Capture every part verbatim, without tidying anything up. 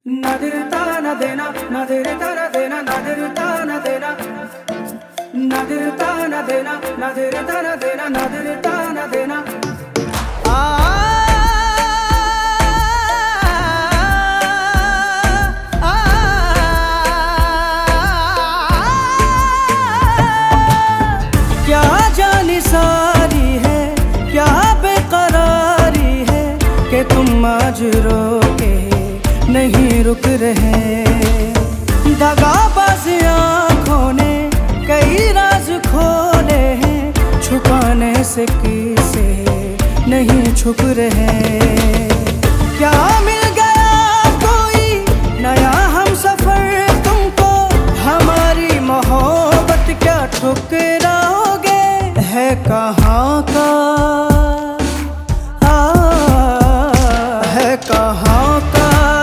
नादिरता न देना नादिरता न देना नादिरता न देना नादिरता न देना नादिरता न देना नादिरता न देना क्या जानी सारी है क्या बेकरारी है कि तुम आज रोके नहीं रुक रहे। दगाबाज आँखों ने कई राज खोले हैं, छुपाने से किसे नहीं छुप रहे। क्या मिल गया कोई नया हम सफर तुमको, हमारी मोहब्बत क्या ठुकराओगे। है कहाँ का आ, है कहाँ का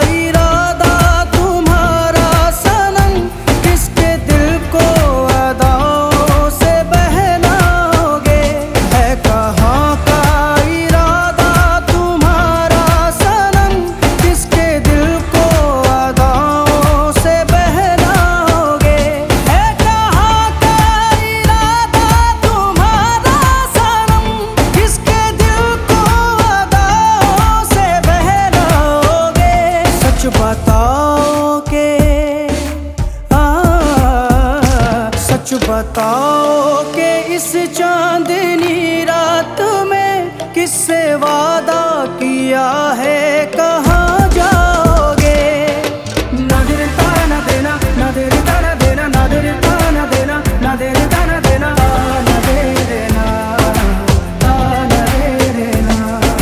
बताओ के आ, सच बताओ के इस चांदनी रात में किससे वादा किया है, कहाँ जाओगे। नादिरता न देना नादिरता न देना नादिरता न देना नादिरता न देना न दे देना न दे देना।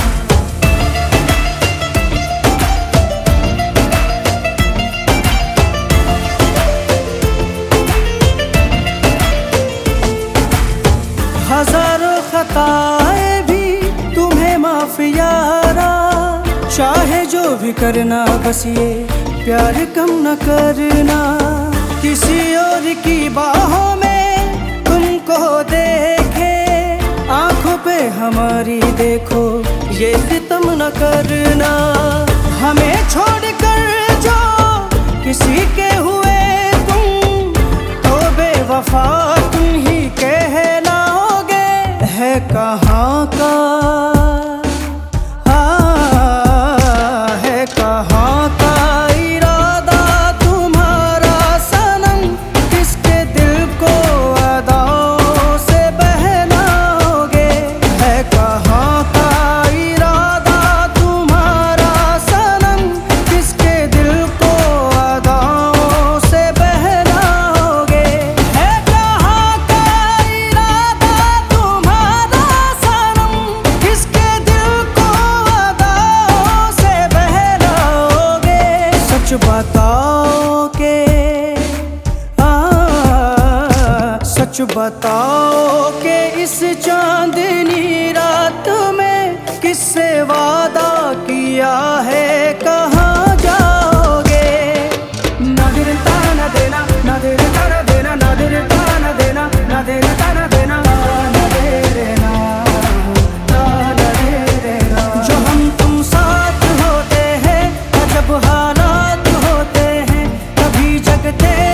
हजारों खताएं भी तुम्हें माफ यारा, चाहे जो भी करना बस ये प्यार कम न करना। किसी और की बाहों में तुमको देखे, आंखों पे हमारी देखो ये सितम न करना। हमें छोड़कर जो किसी के हुए तुम, तो बेवफा तुम ही कहलाओगे। है कहाँ का आ, है कहाँ का इरादा तुम्हारा सनम, किसके दिल को अदाओं से बहलाओगे। है कहाँ का इरादा तुम्हारा सनम, किसके दिल को अदाओं से बहलाओगे। है कहाँ का इरादा तुम्हारा सनम, किसके दिल को अदाओं से बहलाओगे। सच बताओ के आ, सच बताओ के इस चांदनी रात में किससे वादा किया है, कहाँ जाओगे। नादिरता न देना नादिरता न देना नादिरता न देना नादिरता न देना न दे देना न दे देना। जो हम तुम साथ होते हैं, जब हालात होते हैं, कभी जगते